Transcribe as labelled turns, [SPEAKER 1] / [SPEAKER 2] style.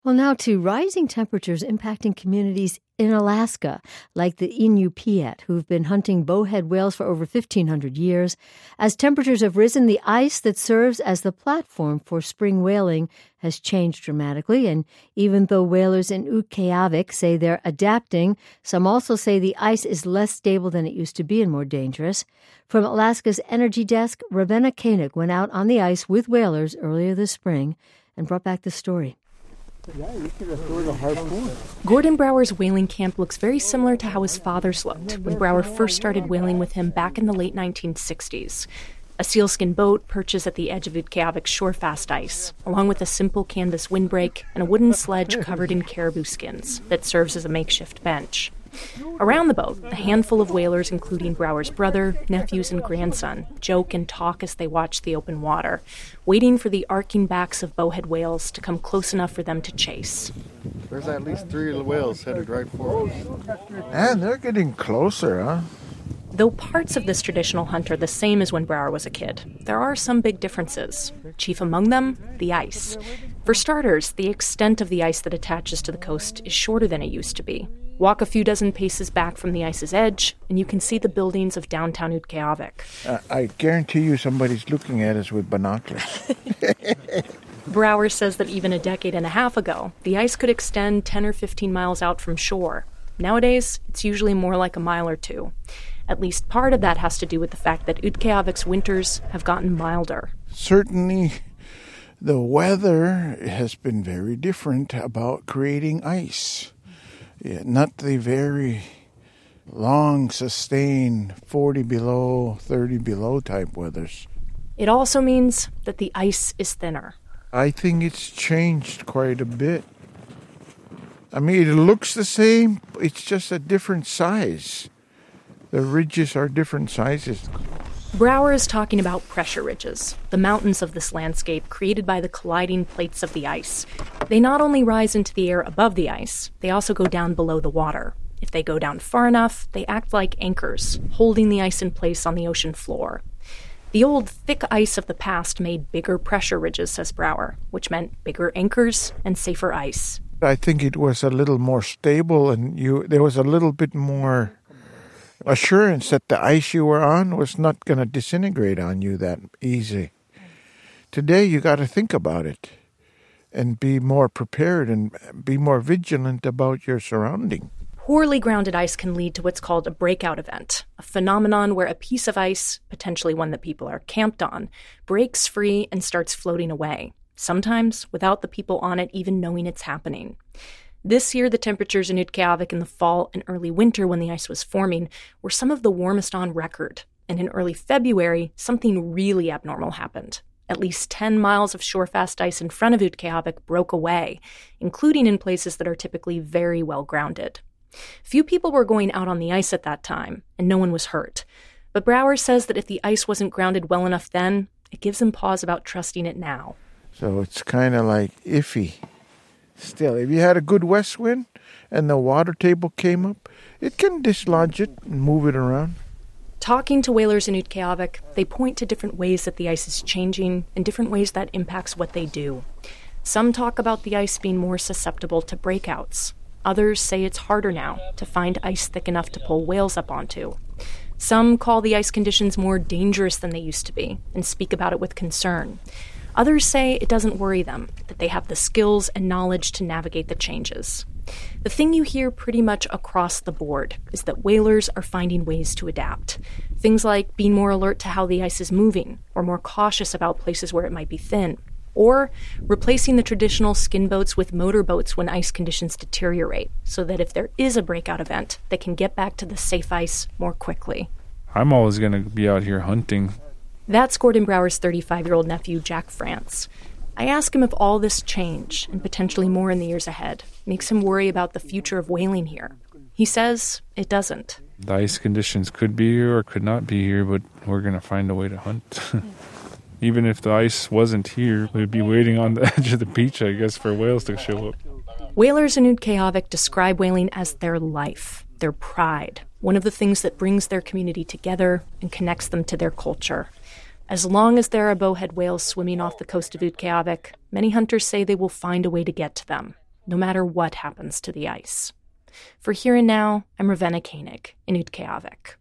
[SPEAKER 1] Well, now to rising temperatures impacting communities in Alaska, like the Inupiat, who've been hunting bowhead whales for over 1,500 years. As temperatures have risen, the ice that serves as the platform for spring whaling has changed dramatically. And even though whalers in Utqiagvik say they're adapting, some also say the ice is less stable than it used to be and more dangerous. From Alaska's Energy Desk, Ravenna Koenig went out on the ice with whalers earlier this spring and brought back the story.
[SPEAKER 2] Yeah, you could have thrown a harpoon.
[SPEAKER 3] Gordon Brower's whaling camp looks very similar to how his father's looked when Brower first started whaling with him back in the late 1960s. A sealskin boat perches at the edge of Utqiagvik's shore-fast ice, along with a simple canvas windbreak and a wooden sledge covered in caribou skins that serves as a makeshift bench. Around the boat, a handful of whalers, including Brower's brother, nephews, and grandson, joke and talk as they watch the open water, waiting for the arcing backs of bowhead whales to come close enough for them to chase.
[SPEAKER 2] There's at least 3 of the whales headed right for us.
[SPEAKER 4] And they're getting closer, huh?
[SPEAKER 3] Though parts of this traditional hunt are the same as when Brower was a kid, there are some big differences. Chief among them, the ice. For starters, the extent of the ice that attaches to the coast is shorter than it used to be. Walk a few dozen paces back from the ice's edge, and you can see the buildings of downtown Utqiagvik.
[SPEAKER 4] I guarantee you somebody's looking at us with binoculars.
[SPEAKER 3] Brower says that even a decade and a half ago, the ice could extend 10 or 15 miles out from shore. Nowadays, it's usually more like a mile or two. At least part of that has to do with the fact that Utqiagvik's winters have gotten milder.
[SPEAKER 4] Certainly, the weather has been very different about creating ice. Yeah, not the very long, sustained 40 below, 30 below type weathers.
[SPEAKER 3] It also means that the ice is thinner.
[SPEAKER 4] I think it's changed quite a bit. I mean, it looks the same, it's just a different size. The ridges are different sizes.
[SPEAKER 3] Brower is talking about pressure ridges, the mountains of this landscape created by the colliding plates of the ice. They not only rise into the air above the ice, they also go down below the water. If they go down far enough, they act like anchors, holding the ice in place on the ocean floor. The old thick ice of the past made bigger pressure ridges, says Brower, which meant bigger anchors and safer ice.
[SPEAKER 4] I think it was a little more stable, and there was a little bit more assurance that the ice you were on was not going to disintegrate on you that easy. Today, you got to think about it and be more prepared and be more vigilant about your surrounding.
[SPEAKER 3] Poorly grounded ice can lead to what's called a breakout event, a phenomenon where a piece of ice, potentially one that people are camped on, breaks free and starts floating away, sometimes without the people on it even knowing it's happening. This year, the temperatures in Utqiagvik in the fall and early winter when the ice was forming were some of the warmest on record. And in early February, something really abnormal happened. At least 10 miles of shore-fast ice in front of Utqiagvik broke away, including in places that are typically very well grounded. Few people were going out on the ice at that time, and no one was hurt. But Brower says that if the ice wasn't grounded well enough then, it gives him pause about trusting it now.
[SPEAKER 4] So it's kind of like iffy. Still, if you had a good west wind and the water table came up, it can dislodge it and move it around.
[SPEAKER 3] Talking to whalers in Utqiagvik, they point to different ways that the ice is changing and different ways that impacts what they do. Some talk about the ice being more susceptible to breakouts. Others say it's harder now to find ice thick enough to pull whales up onto. Some call the ice conditions more dangerous than they used to be and speak about it with concern. Others say it doesn't worry them, that they have the skills and knowledge to navigate the changes. The thing you hear pretty much across the board is that whalers are finding ways to adapt. Things like being more alert to how the ice is moving, or more cautious about places where it might be thin, or replacing the traditional skin boats with motorboats when ice conditions deteriorate, so that if there is a breakout event, they can get back to the safe ice more quickly.
[SPEAKER 5] I'm always going to be out here hunting.
[SPEAKER 3] That's Gordon Brower's 35-year-old nephew, Jack France. I ask him if all this change, and potentially more in the years ahead, makes him worry about the future of whaling here. He says it doesn't.
[SPEAKER 5] The ice conditions could be here or could not be here, but we're going to find a way to hunt. Even if the ice wasn't here, we'd be waiting on the edge of the beach, I guess, for whales to show up.
[SPEAKER 3] Whalers in Utqiagvik describe whaling as their life, their pride, one of the things that brings their community together and connects them to their culture. As long as there are bowhead whales swimming off the coast of Utqiagvik, many hunters say they will find a way to get to them. no matter what happens to the ice. For Here and Now, I'm Ravenna Koenig in Utqiagvik.